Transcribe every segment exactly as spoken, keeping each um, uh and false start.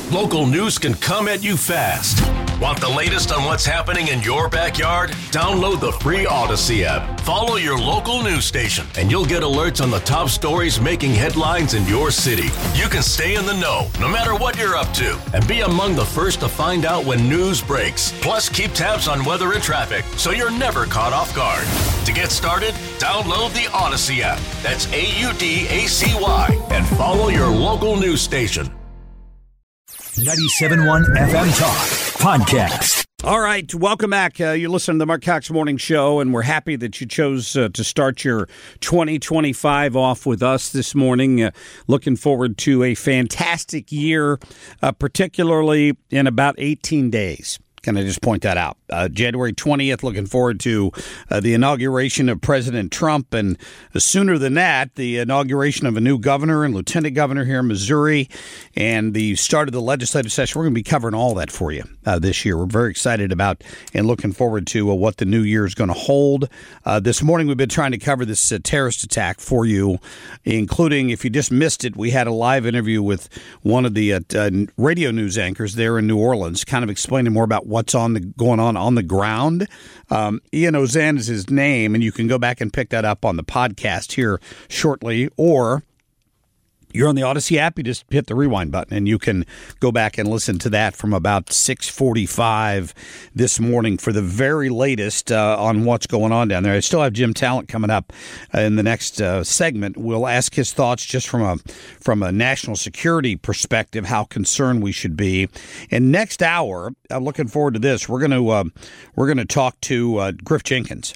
Local news can come at you fast. Want the latest on what's happening in your backyard? Download the free Odyssey app. Follow your local news station, and you'll get alerts on the top stories making headlines in your city. You can stay in the know, no matter what you're up to, and be among the first to find out when news breaks. Plus, keep tabs on weather and traffic, so you're never caught off guard. To get started, download the Odyssey app. That's A U D A C Y, and follow your local news station. ninety-seven point one F M Talk Podcast. All right, welcome back. Uh, you're listening to the Mark Cox Morning Show, and we're happy that you chose uh, to start your twenty twenty-five off with us this morning. Uh, looking forward to a fantastic year, uh, particularly in about eighteen days. Can I just point that out? Uh, January twentieth, looking forward to uh, the inauguration of President Trump. And uh, sooner than that, the inauguration of a new governor and lieutenant governor here in Missouri and the start of the legislative session. We're going to be covering all that for you uh, this year. We're very excited about and looking forward to uh, what the new year is going to hold. Uh, this morning, we've been trying to cover this uh, terrorist attack for you, including, if you just missed it, we had a live interview with one of the uh, uh, radio news anchors there in New Orleans, kind of explaining more about what's on the going on on the ground. Um, Ian Ozan is his name, and you can go back and pick that up on the podcast here shortly, or you're on the Odyssey app, you just hit the rewind button, and you can go back and listen to that from about six forty-five this morning for the very latest uh, on what's going on down there. I still have Jim Talent coming up uh, in the next uh, segment. We'll ask his thoughts just from a from a national security perspective, how concerned we should be. And next hour, I'm looking forward to this. We're going to uh, we're going to talk to uh, Griff Jenkins.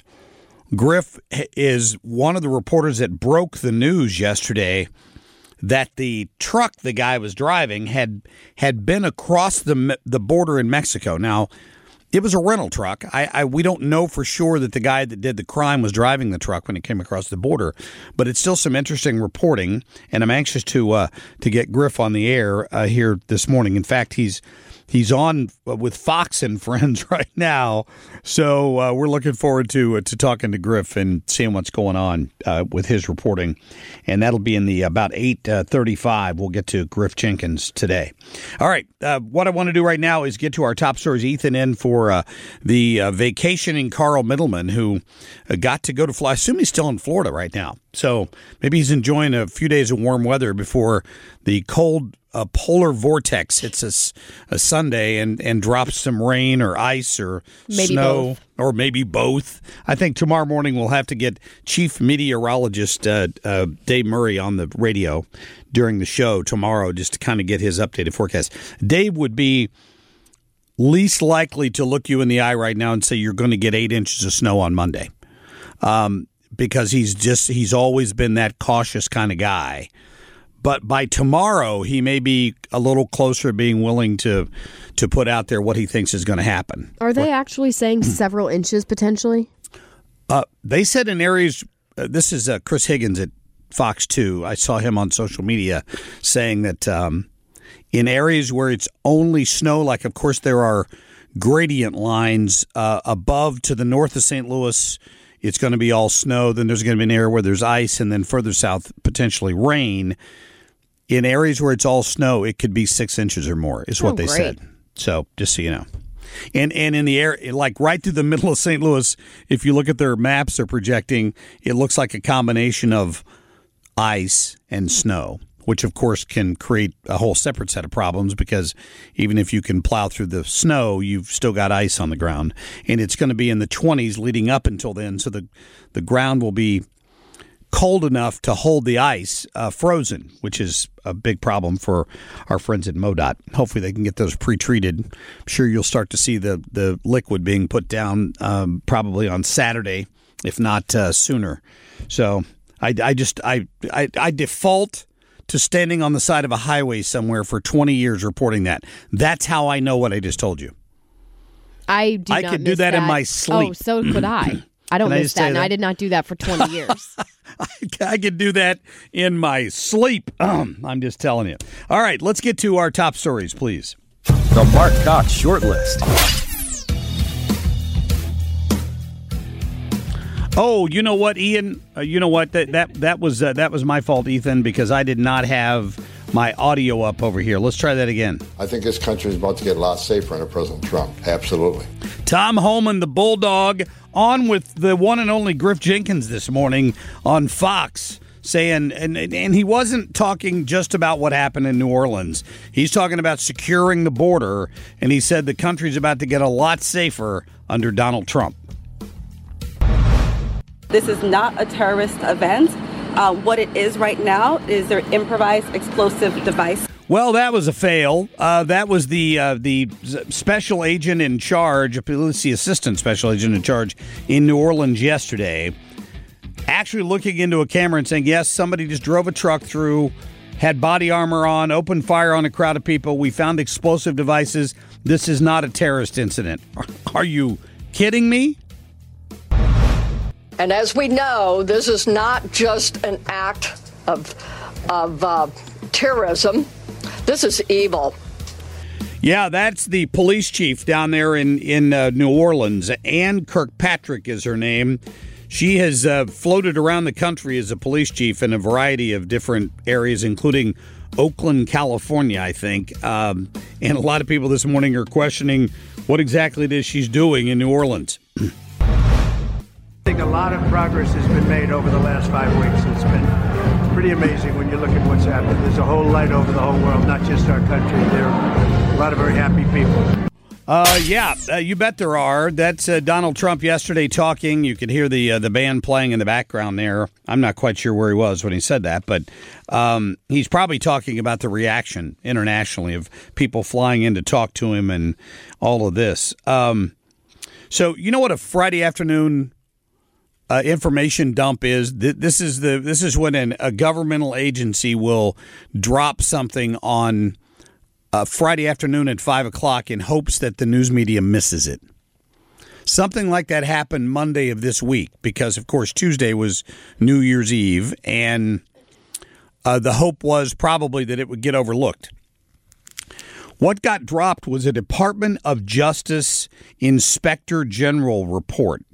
Griff is one of the reporters that broke the news yesterday that the truck the guy was driving had had been across the the border in Mexico. Now, it was a rental truck. I, I we don't know for sure that the guy that did the crime was driving the truck when it came across the border, but it's still some interesting reporting, and I'm anxious to uh, to get Griff on the air uh, here this morning. In fact, he's He's on with Fox and Friends right now, so uh, we're looking forward to uh, to talking to Griff and seeing what's going on uh, with his reporting, and that'll be in the about eight thirty-five. We'll get to Griff Jenkins today. All right, uh, what I want to do right now is get to our top stories. Ethan in for uh, the uh, vacationing Carl Middleman, who uh, got to go to fly. I assume he's still in Florida right now, so maybe he's enjoying a few days of warm weather before the cold a polar vortex hits us a Sunday and, and drops some rain or ice or maybe snow both. Or maybe both. I think tomorrow morning we'll have to get Chief Meteorologist uh, uh, Dave Murray on the radio during the show tomorrow just to kind of get his updated forecast. Dave would be least likely to look you in the eye right now and say you're going to get eight inches of snow on Monday um, because he's just he's always been that cautious kind of guy. But by tomorrow, he may be a little closer to being willing to to put out there what he thinks is going to happen. Are they actually saying several inches potentially? Uh, they said in areas, uh, this is uh, Chris Higgins at Fox two. I saw him on social media saying that um, in areas where it's only snow, like, of course, there are gradient lines uh, above to the north of Saint Louis, it's going to be all snow. Then there's going to be an area where there's ice, and then further south, potentially rain. In areas where it's all snow, it could be six inches or more, is what oh, they great. said. So just so you know. And and in the air, like right through the middle of Saint Louis, if you look at their maps they're projecting, it looks like a combination of ice and snow, which of course can create a whole separate set of problems because even if you can plow through the snow, you've still got ice on the ground. And it's going to be in the twenties leading up until then, so the, the ground will be cold enough to hold the ice uh, frozen, which is a big problem for our friends at MoDOT. Hopefully they can get those pre-treated. I'm sure you'll start to see the, the liquid being put down um, probably on Saturday, if not uh, sooner. So I, I just I, I I default to standing on the side of a highway somewhere for twenty years reporting that. That's how I know what I just told you. I do I not could do miss that, that in my sleep. Oh, so could I. I don't Can I miss just that, say and that? I did not do that for twenty years. I, I could do that in my sleep. Um, I'm just telling you. All right, let's get to our top stories, please. The Mark Cox Shortlist. Oh, you know what, Ian? Uh, you know what? That that that was uh, that was my fault, Ethan, because I did not have my audio up over here. Let's try that again. I think this country is about to get a lot safer under President Trump. Absolutely. Tom Homan, the Bulldog, on with the one and only Griff Jenkins this morning on Fox, saying, and, and he wasn't talking just about what happened in New Orleans. He's talking about securing the border, and he said the country's about to get a lot safer under Donald Trump. This is not a terrorist event. Uh, what it is right now is their improvised explosive device. Well, that was a fail. Uh, that was the uh, the special agent in charge, let's see, assistant special agent in charge in New Orleans yesterday, actually looking into a camera and saying, yes, somebody just drove a truck through, had body armor on, opened fire on a crowd of people. We found explosive devices. This is not a terrorist incident. Are, are you kidding me? And as we know, this is not just an act of of uh, terrorism. This is evil. Yeah, that's the police chief down there in, in uh, New Orleans. Ann Kirkpatrick is her name. She has uh, floated around the country as a police chief in a variety of different areas, including Oakland, California, I think. Um, and a lot of people this morning are questioning what exactly it is she's doing in New Orleans. I think a lot of progress has been made over the last five weeks. It's been pretty amazing when you look at what's happened. There's a whole light over the whole world, not just our country. There are a lot of very happy people. Uh, yeah, uh, you bet there are. That's uh, Donald Trump yesterday talking. You could hear the uh, the band playing in the background there. I'm not quite sure where he was when he said that, but um, he's probably talking about the reaction internationally of people flying in to talk to him and all of this. Um, so you know what a Friday afternoon Uh, information dump is? This is the this is when an, a governmental agency will drop something on uh, Friday afternoon at five o'clock in hopes that the news media misses it. Something like that happened Monday of this week because, of course, Tuesday was New Year's Eve, and uh, the hope was probably that it would get overlooked. What got dropped was a Department of Justice Inspector General report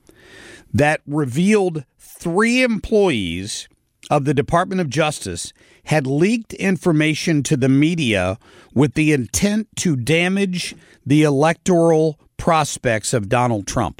that revealed three employees of the Department of Justice had leaked information to the media with the intent to damage the electoral prospects of Donald Trump.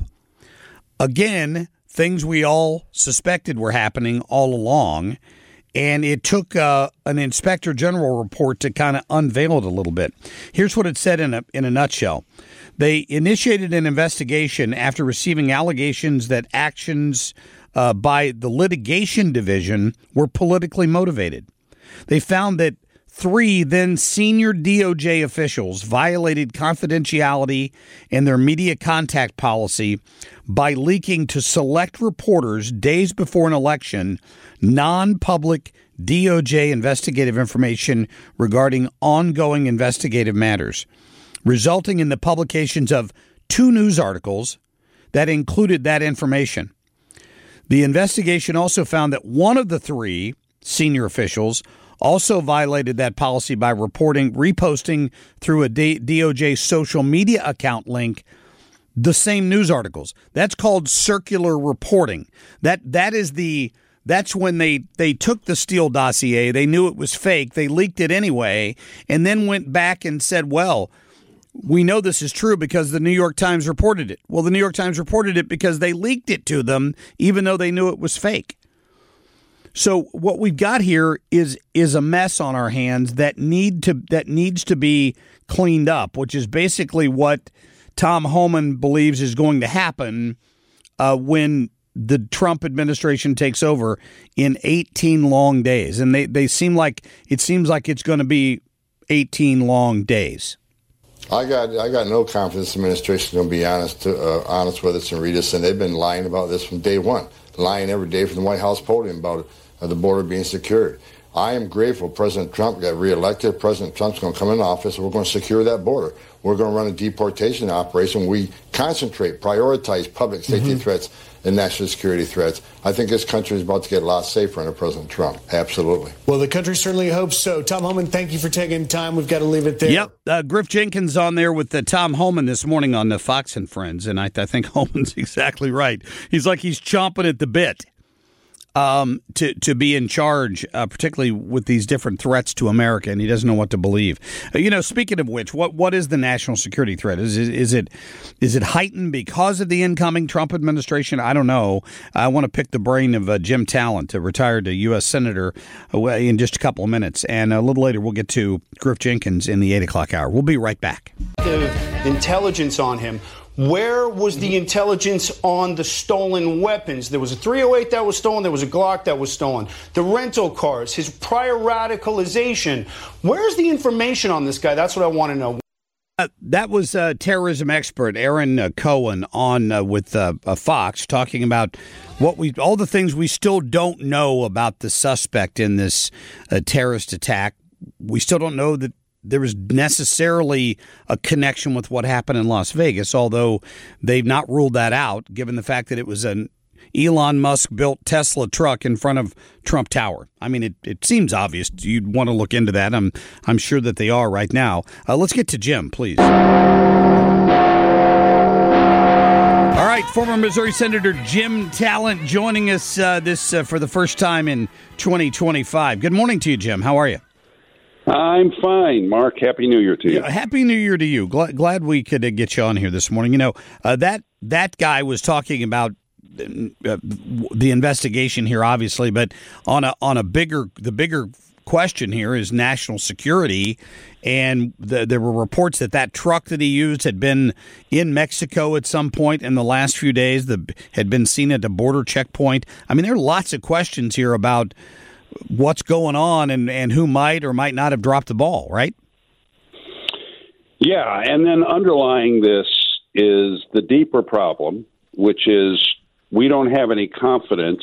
Again, things we all suspected were happening all along, and it took uh, an Inspector General report to kind of unveil it a little bit. Here's what it said in a in a nutshell. They initiated an investigation after receiving allegations that actions uh, by the litigation division were politically motivated. They found that three then senior D O J officials violated confidentiality and their media contact policy by leaking to select reporters days before an election non-public D O J investigative information regarding ongoing investigative matters, resulting in the publications of two news articles that included that information. The investigation also found that one of the three senior officials also violated that policy by reporting, reposting through a D O J social media account link the same news articles. That's called circular reporting. That that is the That's when they, they took the Steele dossier. They knew it was fake. They leaked it anyway, and then went back and said, well, we know this is true because the New York Times reported it. Well, the New York Times reported it because they leaked it to them, even though they knew it was fake. So what we've got here is is a mess on our hands that need to that needs to be cleaned up, which is basically what Tom Homan believes is going to happen uh, when the Trump administration takes over in eighteen long days. And they, they seem like it seems like it's going to be eighteen long days. I got I got no confidence the administration is going to be honest to, uh, honest with us and read us. And they've been lying about this from day one, lying every day from the White House podium about uh, the border being secured. I am grateful President Trump got reelected. President Trump's going to come in office, and we're going to secure that border. We're going to run a deportation operation. We concentrate, prioritize public safety mm-hmm. threats and national security threats. I think this country is about to get a lot safer under President Trump. Absolutely. Well, the country certainly hopes so. Tom Homan, thank you for taking time. We've got to leave it there. Yep. Uh, Griff Jenkins on there with uh, Tom Homan this morning on the Fox and Friends, and I, I think Homan's exactly right. He's like he's chomping at the bit. um, to to be in charge, uh, particularly with these different threats to America, and he doesn't know what to believe. Uh, you know, speaking of which, what what is the national security threat? Is is, is it is it heightened because of the incoming Trump administration? I don't know. I want to pick the brain of uh, Jim Talent, a retired U S senator, uh, in just a couple of minutes, and a little later we'll get to Griff Jenkins in the eight o'clock hour. We'll be right back. The intelligence on him. Where was the intelligence on the stolen weapons? There was a three oh eight that was stolen. There was a Glock that was stolen. The rental cars, his prior radicalization. Where's the information on this guy? That's what I want to know. Uh, that was uh, terrorism expert Aaron uh, Cohen on uh, with uh, uh, Fox talking about what we all the things we still don't know about the suspect in this uh, terrorist attack. We still don't know that there was necessarily a connection with what happened in Las Vegas, although they've not ruled that out, given the fact that it was an Elon Musk-built Tesla truck in front of Trump Tower. I mean, it, it seems obvious. You'd want to look into that. I'm I'm sure that they are right now. Uh, let's get to Jim, please. All right, former Missouri Senator Jim Talent joining us uh, this uh, for the first time in twenty twenty-five. Good morning to you, Jim. How are you? I'm fine, Mark. Happy New Year to you. Yeah, Happy New Year to you. Glad, glad we could uh, get you on here this morning. You know, uh, that that guy was talking about uh, the investigation here, obviously, but on a on a bigger the bigger question here is national security, and the, there were reports that that truck that he used had been in Mexico at some point in the last few days. The had been seen at a border checkpoint. I mean, there are lots of questions here about what's going on and, and who might or might not have dropped the ball, right? Yeah, and then underlying this is the deeper problem, which is we don't have any confidence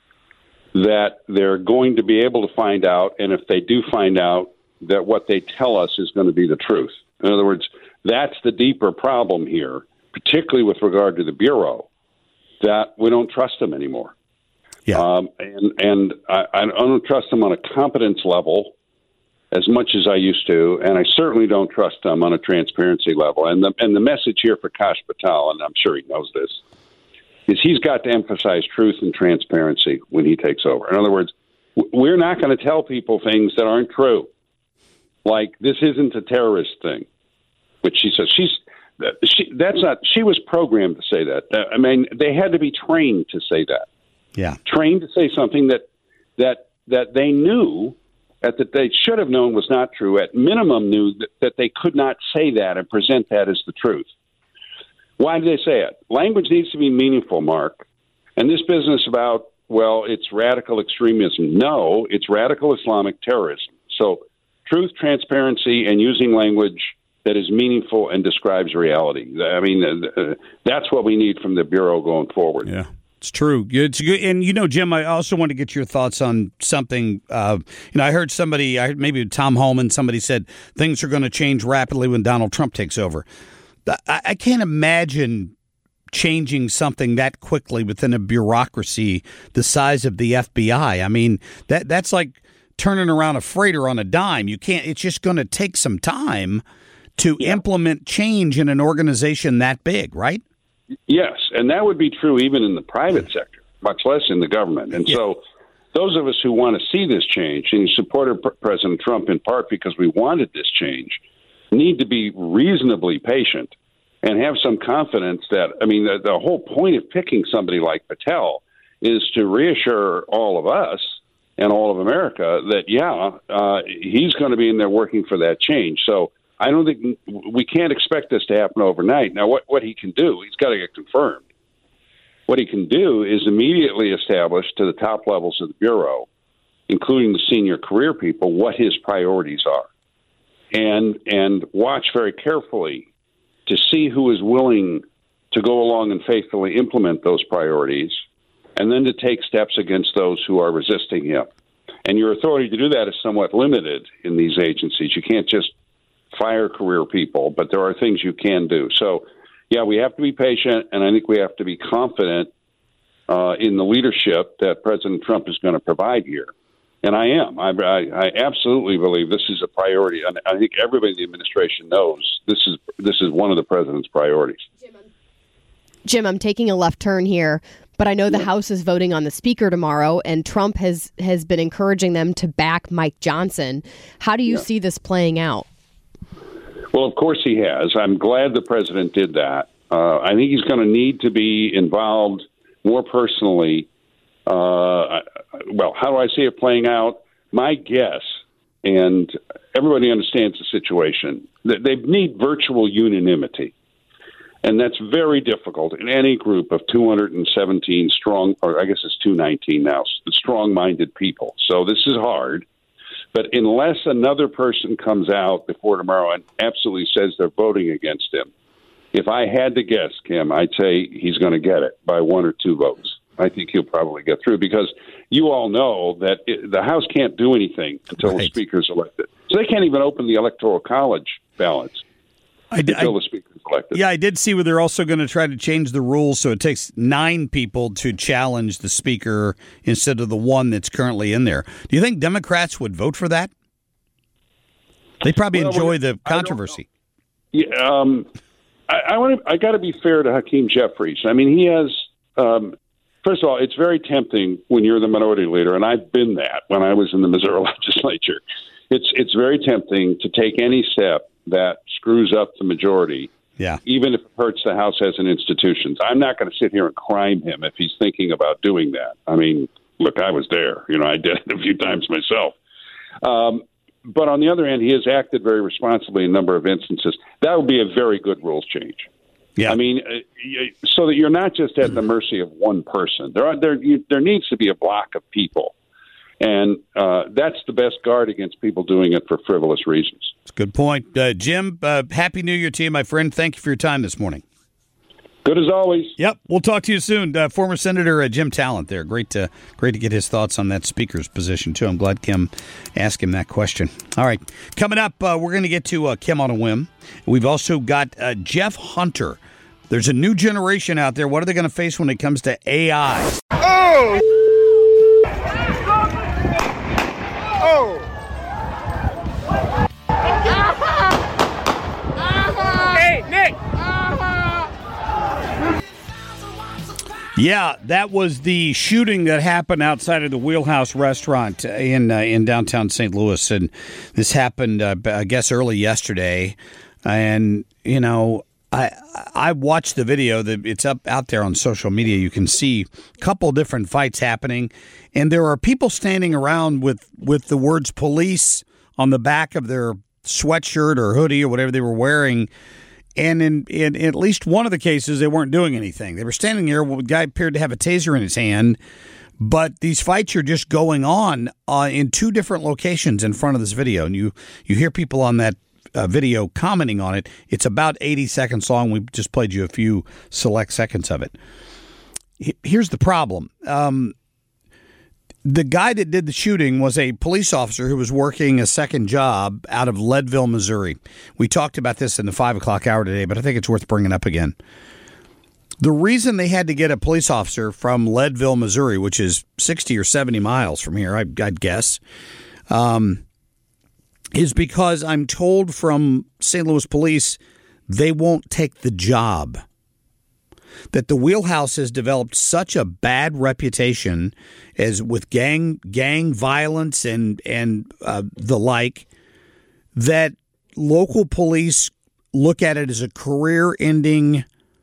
that they're going to be able to find out, and if they do find out, that what they tell us is going to be the truth. In other words, that's the deeper problem here, particularly with regard to the Bureau, that we don't trust them anymore. Yeah. Um, and and I, I don't trust them on a competence level as much as I used to, and I certainly don't trust them on a transparency level. And the and the message here for Kash Patel, and I'm sure he knows this, is he's got to emphasize truth and transparency when he takes over. In other words, we're not going to tell people things that aren't true. Like, this isn't a terrorist thing, which she says. She's she, that's not. She was programmed to say that. I mean, they had to be trained to say that. Yeah, trained to say something that that that they knew, that, that they should have known was not true. At minimum, knew that, that they could not say that and present that as the truth. Why did they say it? Language needs to be meaningful, Mark. And this business about, well, it's radical extremism. No, it's radical Islamic terrorism. So truth, transparency, and using language that is meaningful and describes reality. I mean, uh, that's what we need from the Bureau going forward. Yeah. It's true. It's good. And, you know, Jim, I also want to get your thoughts on something. Uh, you know, I heard somebody, I heard maybe Tom Homan, somebody said things are going to change rapidly when Donald Trump takes over. I, I can't imagine changing something that quickly within a bureaucracy the size of the F B I. I mean, that that's like turning around a freighter on a dime. You can't. It's just going to take some time to yeah. implement change in an organization that big, right? Yes, and that would be true even in the private sector, much less in the government. And yeah. so those of us who want to see this change, and supported President Trump in part because we wanted this change, need to be reasonably patient and have some confidence that, I mean, the, the whole point of picking somebody like Patel is to reassure all of us and all of America that, yeah, uh, he's going to be in there working for that change. So I don't think we can't expect this to happen overnight. Now, what, what he can do, he's got to get confirmed. What he can do is immediately establish to the top levels of the Bureau, including the senior career people, what his priorities are, and and watch very carefully to see who is willing to go along and faithfully implement those priorities, and then to take steps against those who are resisting him. And your authority to do that is somewhat limited in these agencies. You can't just fire career people, but there are things you can do. So, yeah, we have to be patient, and I think we have to be confident uh, in the leadership that President Trump is going to provide here. And I am. I, I, I absolutely believe this is a priority. And I think everybody in the administration knows this is this is one of the president's priorities. Jim, I'm, Jim, I'm taking a left turn here, But I know the House is voting on the Speaker tomorrow, and Trump has, has been encouraging them to back Mike Johnson. How do you yeah. see this playing out? Well, of course he has. I'm glad the president did that. Uh, I think he's going to need to be involved more personally. Uh, well, how do I see it playing out? My guess, and everybody understands the situation, that they need virtual unanimity. And that's very difficult in any group of two hundred seventeen strong, or I guess it's two nineteen now, strong-minded people. So this is hard. But unless another person comes out before tomorrow and absolutely says they're voting against him, if I had to guess, Kim, I'd say he's going to get it by one or two votes. I think he'll probably get through because you all know that it, the House can't do anything until right. the Speaker's elected. So they can't even open the Electoral College ballots. I did, until I, the Speaker's elected. Yeah, I did see where they're also going to try to change the rules so it takes nine people to challenge the Speaker instead of the one that's currently in there. Do you think Democrats would vote for that? They probably well, enjoy the controversy. Yeah, um, I, I want to. I got to be fair to Hakeem Jeffries. I mean, he has. Um, first of all, it's very tempting when you're the minority leader, and I've been that when I was in the Missouri legislature. It's it's very tempting to take any step that screws up the majority, yeah. even if it hurts the House as an institution. I'm not going to sit here and crime him if he's thinking about doing that. I mean, look, I was there. You know, I did it a few times myself. Um, but on the other hand, he has acted very responsibly in a number of instances. That would be a very good rules change. Yeah. I mean, so that you're not just at the mercy of one person. There are there you, there needs to be a block of people. And uh, that's the best guard against people doing it for frivolous reasons. That's a good point. Uh, Jim, uh, Happy New Year to you, my friend. Thank you for your time this morning. Good as always. Yep, we'll talk to you soon. Uh, former Senator uh, Jim Talent there. Great to, great to get his thoughts on that Speaker's position, too. I'm glad Kim asked him that question. All right, coming up, uh, we're going to get to uh, Kim on a whim. We've also got uh, Jeff Hunter. There's a new generation out there. What are they going to face when it comes to A I? Oh! Oh! Hey, Nick! Yeah, that was the shooting that happened outside of the Wheelhouse restaurant in uh, in downtown Saint Louis, and this happened, uh, I guess, early yesterday. And you know, I I watched the video. That it's up out there on social media. You can see a couple different fights happening, and there are people standing around with, with the words "police" on the back of their sweatshirt or hoodie or whatever they were wearing. And in, in at least one of the cases, they weren't doing anything. They were standing there. Well, the guy appeared to have a taser in his hand, but these fights are just going on uh, in two different locations in front of this video, and you you hear people on that Uh, video commenting on it. It's about eighty seconds long. We just played you a few select seconds of it. Here's the problem. Um, the guy that did the shooting was a police officer who was working a second job out of Leadville, Missouri. We talked about this in the five o'clock hour today, but I think it's worth bringing up again. The reason they had to get a police officer from Leadville, Missouri, which is sixty or seventy miles from here, I, I'd guess, um, is because I'm told from Saint Louis police they won't take the job. That the Wheelhouse has developed such a bad reputation as with gang gang violence and and uh, the like that local police look at it as a career-ending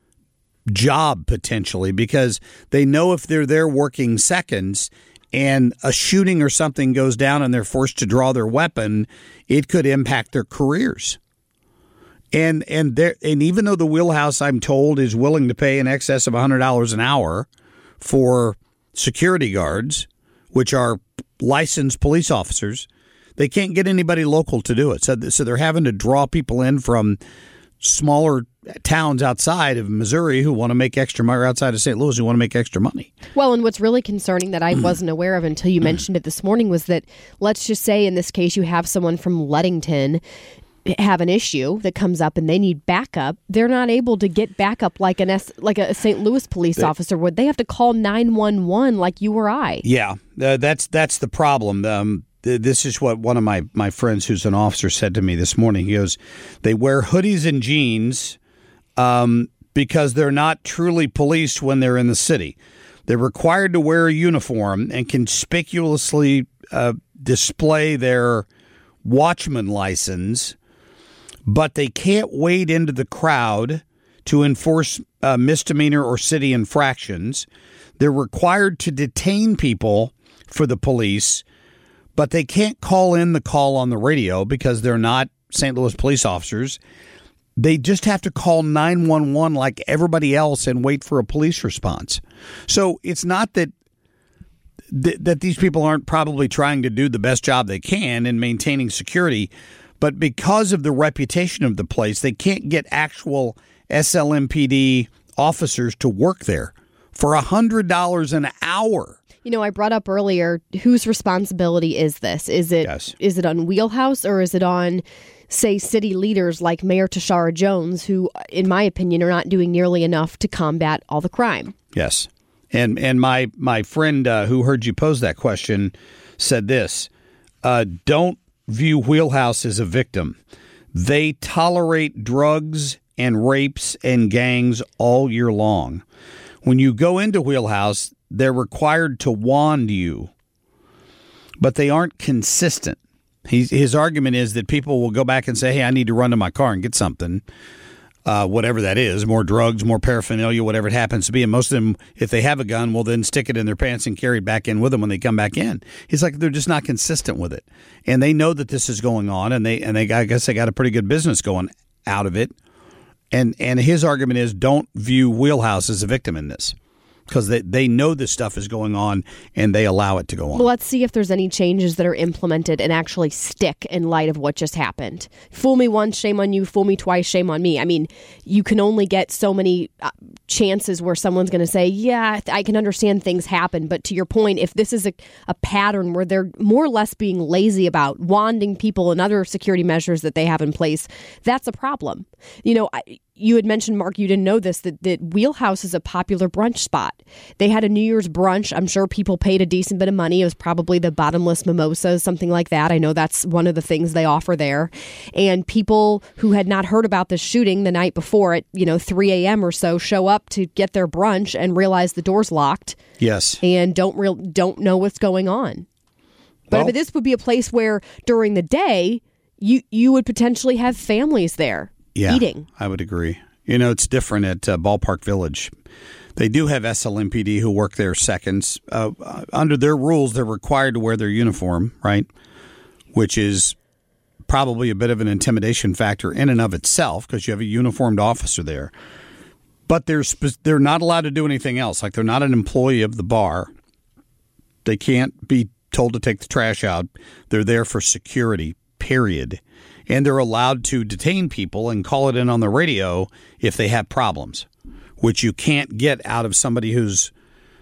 job potentially because they know if they're there working seconds and a shooting or something goes down and they're forced to draw their weapon, it could impact their careers. And and there and even though the Wheelhouse, I'm told, is willing to pay in excess of one hundred dollars an hour for security guards, which are licensed police officers, they can't get anybody local to do it. So, so they're having to draw people in from smaller towns outside of Missouri who want to make extra money, or outside of Saint Louis who want to make extra money. Well, and what's really concerning that I wasn't aware of until you mentioned it this morning was that, let's just say in this case you have someone from Leadington have an issue that comes up and they need backup. They're not able to get backup like an S, like a Saint Louis police they, officer would. They have to call nine one one like you or I. Yeah, uh, that's that's the problem. Um, th- this is what one of my, my friends who's an officer said to me this morning. He goes, they wear hoodies and jeans um, because they're not truly police when they're in the city. They're required to wear a uniform and conspicuously uh, display their watchman license, but they can't wade into the crowd to enforce uh, misdemeanor or city infractions. They're required to detain people for the police, but they can't call in the call on the radio because they're not Saint Louis police officers. They just have to call nine one one like everybody else and wait for a police response. So it's not that th- that these people aren't probably trying to do the best job they can in maintaining security, but because of the reputation of the place, they can't get actual S L M P D officers to work there for one hundred dollars an hour. You know, I brought up earlier, whose responsibility is this? Is it yes. is it on Wheelhouse, or is it on, say, city leaders like Mayor Tashara Jones, who, in my opinion, are not doing nearly enough to combat all the crime? Yes. And and my, my friend uh, who heard you pose that question said this, uh, don't view Wheelhouse as a victim. They tolerate drugs and rapes and gangs all year long. When you go into Wheelhouse, they're required to wand you, but they aren't consistent. He's, his argument is that people will go back and say, hey, I need to run to my car and get something, uh, whatever that is, more drugs, more paraphernalia, whatever it happens to be. And most of them, if they have a gun, will then stick it in their pants and carry it back in with them when they come back in. He's like, they're just not consistent with it. And they know that this is going on, and they, and they, I guess they got a pretty good business going out of it. And, and his argument is don't view Wheelhouse as a victim in this, because they, they know this stuff is going on and they allow it to go on. Well, let's see if there's any changes that are implemented and actually stick in light of what just happened. Fool me once, shame on you. Fool me twice, shame on me. I mean, you can only get so many uh, chances where someone's going to say, yeah, I can understand things happen. But to your point, if this is a, a pattern where they're more or less being lazy about wanding people and other security measures that they have in place, that's a problem. You know, I, you had mentioned, Mark, you didn't know this, that, that Wheelhouse is a popular brunch spot. They had a New Year's brunch. I'm sure people paid a decent bit of money. It was probably the bottomless mimosas, something like that. I know that's one of the things they offer there. And people who had not heard about the shooting the night before at, you know, three a.m. or so show up to get their brunch and realize the door's locked. Yes. And don't real don't know what's going on. But Well- this would be a place where during the day, you, you would potentially have families there. Yeah, eating. I would agree. You know, it's different at uh, Ballpark Village. They do have S L M P D who work there seconds. Uh, under their rules, they're required to wear their uniform, right? Which is probably a bit of an intimidation factor in and of itself because you have a uniformed officer there. But they're sp- they're not allowed to do anything else. Like, they're not an employee of the bar. They can't be told to take the trash out. They're there for security, period. And they're allowed to detain people and call it in on the radio if they have problems, which you can't get out of somebody who's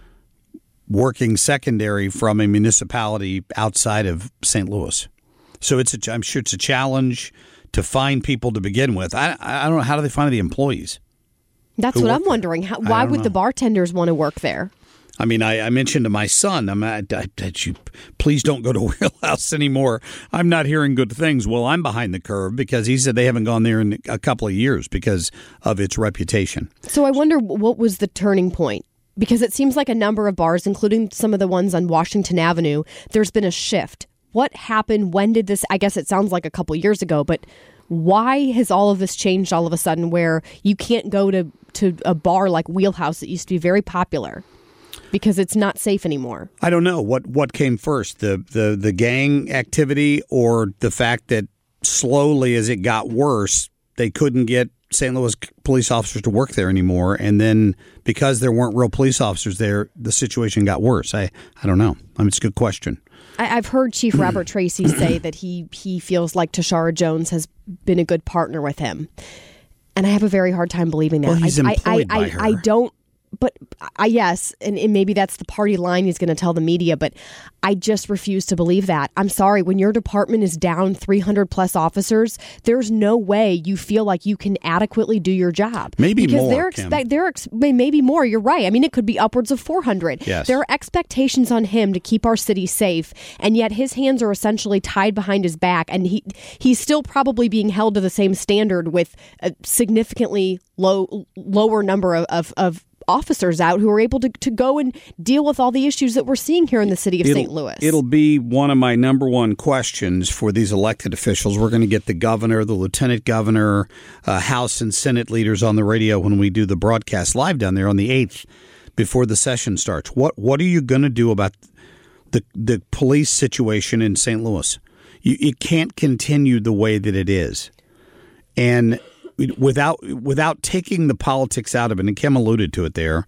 working secondary from a municipality outside of Saint Louis. So it's a, I'm sure it's a challenge to find people to begin with. I, I don't know. How do they find the employees? That's who what work I'm there? wondering. How, I why don't would know. the bartenders want to work there? I mean, I, I mentioned to my son, I'm I, I, I, you, please don't go to Wheelhouse anymore. I'm not hearing good things. Well, I'm behind the curve because he said they haven't gone there in a couple of years because of its reputation. So I wonder what was the turning point? Because it seems like a number of bars, including some of the ones on Washington Avenue, there's been a shift. What happened? When did this? I guess it sounds like a couple of years ago, but why has all of this changed all of a sudden where you can't go to, to a bar like Wheelhouse that used to be very popular? Because it's not safe anymore. I don't know what what came first, the, the the gang activity or the fact that slowly as it got worse, they couldn't get Saint Louis police officers to work there anymore. And then because there weren't real police officers there, the situation got worse. I, I don't know. I mean, it's a good question. I, I've heard Chief Robert Tracy say that he, he feels like Tashara Jones has been a good partner with him. And I have a very hard time believing that. Well, he's I, employed I, I, by I, her. I don't. But I yes, and, and maybe that's the party line he's going to tell the media, but I just refuse to believe that. I'm sorry, when your department is down three hundred plus officers, there's no way you feel like you can adequately do your job. Maybe because more, they're Kim. expect they're ex- maybe more. You're right. I mean, it could be upwards of four hundred. Yes. There are expectations on him to keep our city safe, and yet his hands are essentially tied behind his back, and he he's still probably being held to the same standard with a significantly low lower number of of, of officers out who are able to, to go and deal with all the issues that we're seeing here in the city of it'll, Saint Louis. It'll be one of my number one questions for these elected officials. We're going to get the governor, the lieutenant governor, uh, House and Senate leaders on the radio when we do the broadcast live down there on the eighth before the session starts. What what are you going to do about the the police situation in Saint Louis? You, it can't continue the way that it is. And without without taking the politics out of it, and Kim alluded to it there,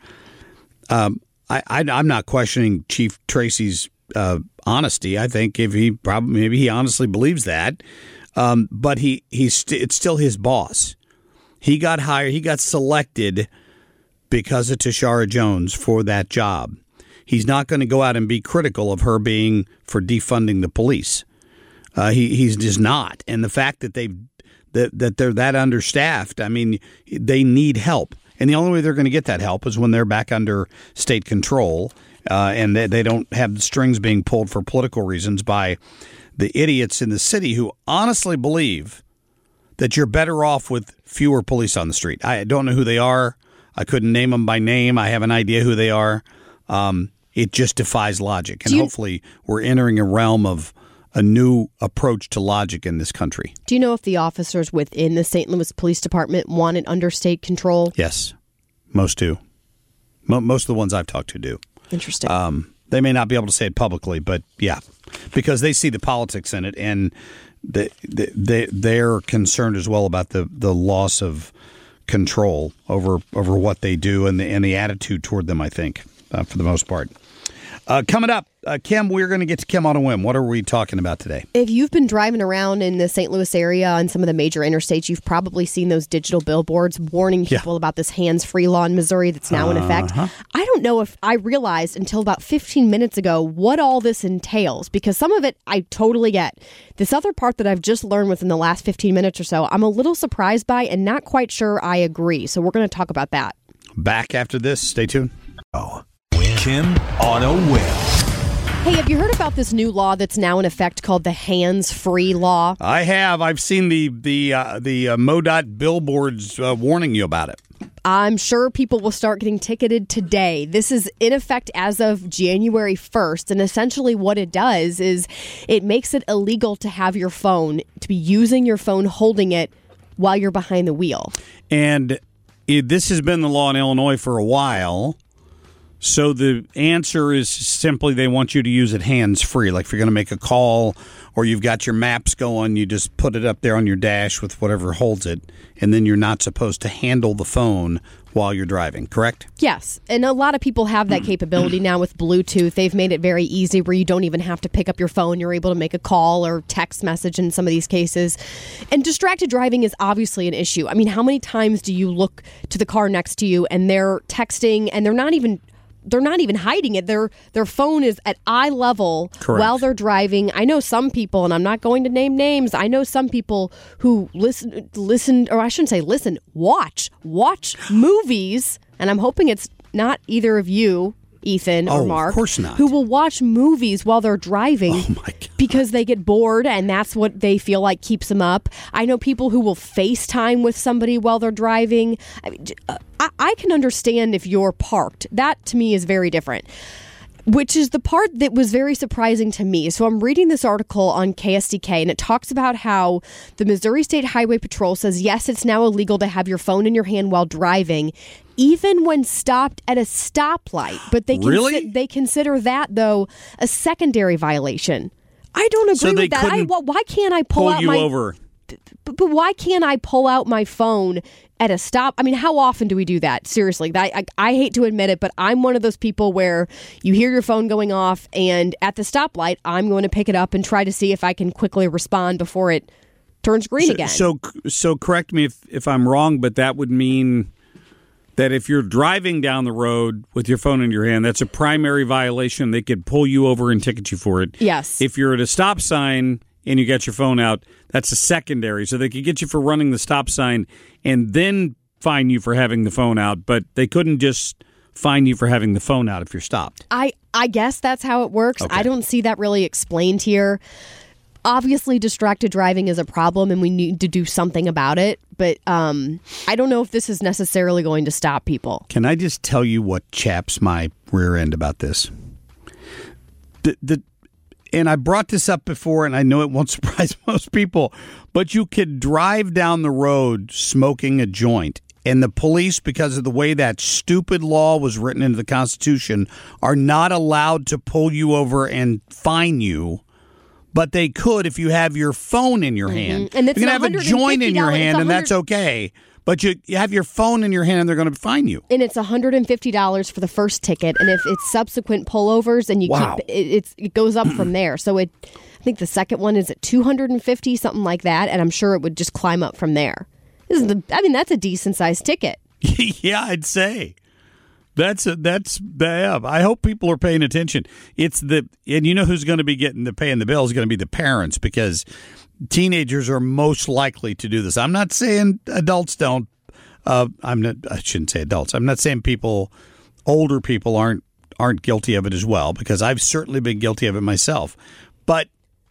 um, I, I, I'm not questioning Chief Tracy's uh, honesty. I think if he probably maybe he honestly believes that, um, but he he's st- it's still his boss. He got hired. He got selected because of Tashara Jones for that job. He's not going to go out and be critical of her being for defunding the police. Uh, he he's just not, and the fact that they've That, that they're that understaffed. I mean, they need help. And the only way they're going to get that help is when they're back under state control uh, and they, they don't have the strings being pulled for political reasons by the idiots in the city who honestly believe that you're better off with fewer police on the street. I don't know who they are. I couldn't name them by name. I have an idea who they are. Um, it just defies logic. And you- hopefully we're entering a realm of a new approach to logic in this country. Do you know if the officers within the Saint Louis Police Department want it under state control? Yes, most do. Mo- most of the ones I've talked to do. Interesting. Um, they may not be able to say it publicly, but yeah, because they see the politics in it, and they, they, they're concerned as well about the, the loss of control over over what they do and the, and the attitude toward them, I think, uh, for the most part. Uh, coming up, uh, Kim, we're going to get to Kim on a whim. What are we talking about today? If you've been driving around in the Saint Louis area on some of the major interstates, you've probably seen those digital billboards warning people yeah. about this hands-free law in Missouri that's now uh-huh. in effect. I don't know if I realized until about fifteen minutes ago what all this entails, because some of it I totally get. This other part that I've just learned within the last fifteen minutes or so, I'm a little surprised by and not quite sure I agree. So we're going to talk about that. Back after this. Stay tuned. Oh. Kim on a whim. Hey, have you heard about this new law that's now in effect called the hands-free law? I have. I've seen the the uh, the uh, MoDOT billboards uh, warning you about it. I'm sure people will start getting ticketed today. This is in effect as of January first, and essentially what it does is it makes it illegal to have your phone, to be using your phone holding it while you're behind the wheel. And it, this has been the law in Illinois for a while. So the answer is simply they want you to use it hands-free. Like if you're going to make a call or you've got your maps going, you just put it up there on your dash with whatever holds it, and then you're not supposed to handle the phone while you're driving, correct? Yes, and a lot of people have that capability now with Bluetooth. They've made it very easy where you don't even have to pick up your phone. You're able to make a call or text message in some of these cases. And distracted driving is obviously an issue. I mean, how many times do you look to the car next to you and they're texting and they're not even... They're not even hiding it. Their their phone is at eye level Correct. While they're driving. I know some people, and I'm not going to name names. I know some people who listen, listen, or I shouldn't say listen, watch, watch movies. And I'm hoping it's not either of you, Ethan or oh, Mark, of course not. who will watch movies while they're driving oh my God. because they get bored and that's what they feel like keeps them up. I know people who will FaceTime with somebody while they're driving. I mean, I, I can understand if you're parked. That to me is very different. Which is the part that was very surprising to me. So I'm reading this article on K S D K, and it talks about how the Missouri State Highway Patrol says, yes, it's now illegal to have your phone in your hand while driving, even when stopped at a stoplight. But they, really? consi- they consider that, though, a secondary violation. I don't agree so with that. I, well, why can't I pull, pull out you my... over? But, but why can't I pull out my phone at a stop? I mean, how often do we do that? Seriously, I, I, I hate to admit it, but I'm one of those people where you hear your phone going off, and at the stoplight, I'm going to pick it up and try to see if I can quickly respond before it turns green so, again. So, so correct me if, if I'm wrong, but that would mean that if you're driving down the road with your phone in your hand, that's a primary violation. They could pull you over and ticket you for it. Yes. If you're at a stop sign and you got your phone out, that's a secondary. So they could get you for running the stop sign and then fine you for having the phone out, but they couldn't just fine you for having the phone out if you're stopped. I, I guess that's how it works. Okay. I don't see that really explained here. obviously distracted driving is a problem and we need to do something about it. But um, I don't know if this is necessarily going to stop people. Can I just tell you what chaps my rear end about this? The, the And I brought this up before, and I know it won't surprise most people, but you could drive down the road smoking a joint, and the police, because of the way that stupid law was written into the Constitution, are not allowed to pull you over and fine you, but they could if you have your phone in your Mm-hmm. hand. And it's you can have a joint in your hand, and that's okay, but you, you have your phone in your hand, and they're going to fine you. And it's one hundred fifty dollars for the first ticket, and if it's subsequent pullovers, and you Wow. keep it, it's, it goes up from there. So it, I think the second one is at two hundred fifty, something like that, and I'm sure it would just climb up from there. This is the, I mean, that's a decent sized ticket. Yeah, I'd say that's a, that's yeah. I hope people are paying attention. It's the and you know who's going to be getting the paying the bill is going to be the parents, because teenagers are most likely to do this. I'm not saying adults don't. Uh, I'm not. I shouldn't say adults. I'm not saying people, older people aren't aren't guilty of it as well, because I've certainly been guilty of it myself. But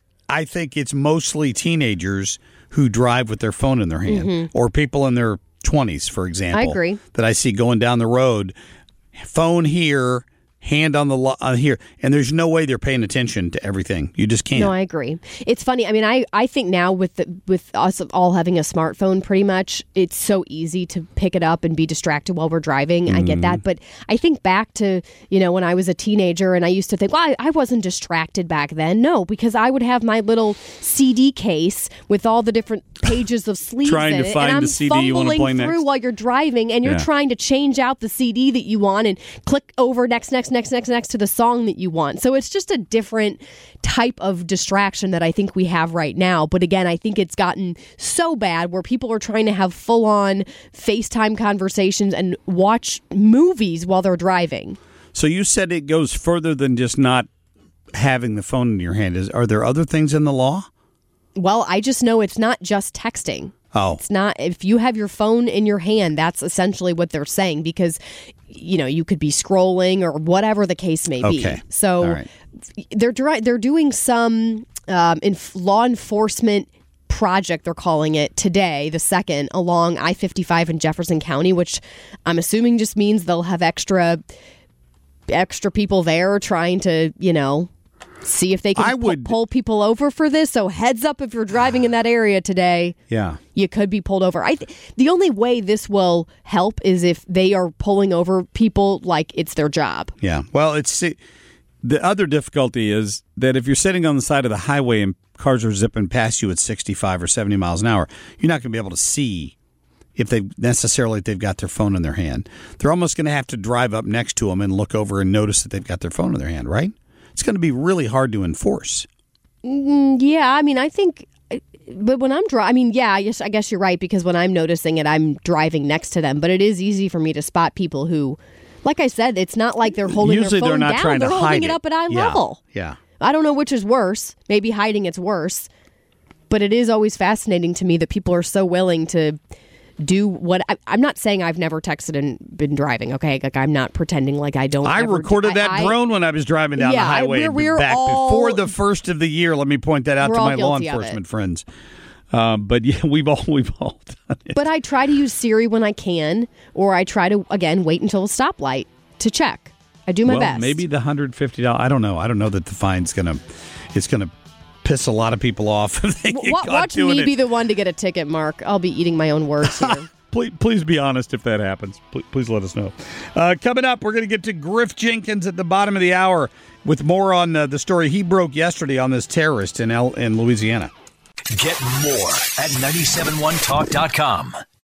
I think it's mostly teenagers who drive with their phone in their hand, Mm-hmm. or people in their twenties, for example. I agree. That I see going down the road, phone here, hand on the lo- uh, here, and there's no way they're paying attention to everything. You just can't. No, I agree. It's funny. I mean, I, I think now with the, with us all having a smartphone, pretty much, it's so easy to pick it up and be distracted while we're driving. I get that, but I think back to, you know, when I was a teenager, and I used to think, well, I, I wasn't distracted back then. No, because I would have my little C D case with all the different pages of sleeves Trying in to it, find and I'm the C D you wanna fumbling play through next. while you're driving, and you're Yeah. trying to change out the C D that you want and click over next, next, next, next, next to the song that you want. So it's just a different type of distraction that I think we have right now. But again, I think it's gotten so bad where people are trying to have full-on FaceTime conversations and watch movies while they're driving. So you said it goes further than just not having the phone in your hand. Is are there other things in the law? Well, I just know it's not just texting. Oh. It's not, if you have your phone in your hand, that's essentially what they're saying, because, you know, you could be scrolling or whatever the case may be. Okay. So All right. they're dri- they're doing some um, inf- law enforcement project, they're calling it, today, the second, along I fifty-five in Jefferson County, which I'm assuming just means they'll have extra extra people there trying to, you know, see if they can I pu- would- pull people over for this. So heads up if you're driving in that area today. Yeah. You could be pulled over. I th- the only way this will help is if they are pulling over people like it's their job. Yeah. Well, it's the other difficulty is that if you're sitting on the side of the highway and cars are zipping past you at sixty-five or seventy miles an hour, you're not going to be able to see if they necessarily if they've got their phone in their hand. They're almost going to have to drive up next to them and look over and notice that they've got their phone in their hand, right? It's going to be really hard to enforce. Mm, yeah, I mean, I think, but when I'm driving, I mean, yeah, I guess, I guess you're right, because when I'm noticing it, I'm driving next to them. But it is easy for me to spot people who, like I said, it's not like they're holding Usually their phone they're not down. trying to they're holding hide it it. up at eye Yeah. level. Yeah. I don't know which is worse. Maybe hiding it's worse. But it is always fascinating to me that people are so willing to do what I, I'm not saying I've never texted and been driving. Okay, like I'm not pretending like I don't. I ever recorded do, that I, drone when I was driving down Yeah, the I- highway we're- we're back all- before the first of the year. Let me point that out We're to all my law guilty of enforcement it. friends. Um, but yeah, we've all we've all done it. But I try to use Siri when I can, or I try to again wait until a stoplight to check. I do my well, best. maybe the one hundred fifty dollars. I don't know. I don't know that the fine's gonna. It's gonna piss a lot of people off if they get W- caught watch doing me it. be the one to get a ticket, Mark. I'll be eating my own words here. Please, please be honest if that happens. Please, please let us know. Uh, coming up, we're going to get to Griff Jenkins at the bottom of the hour with more on uh, the story he broke yesterday on this terrorist in L- in Louisiana. Get more at nine seven one talk dot com.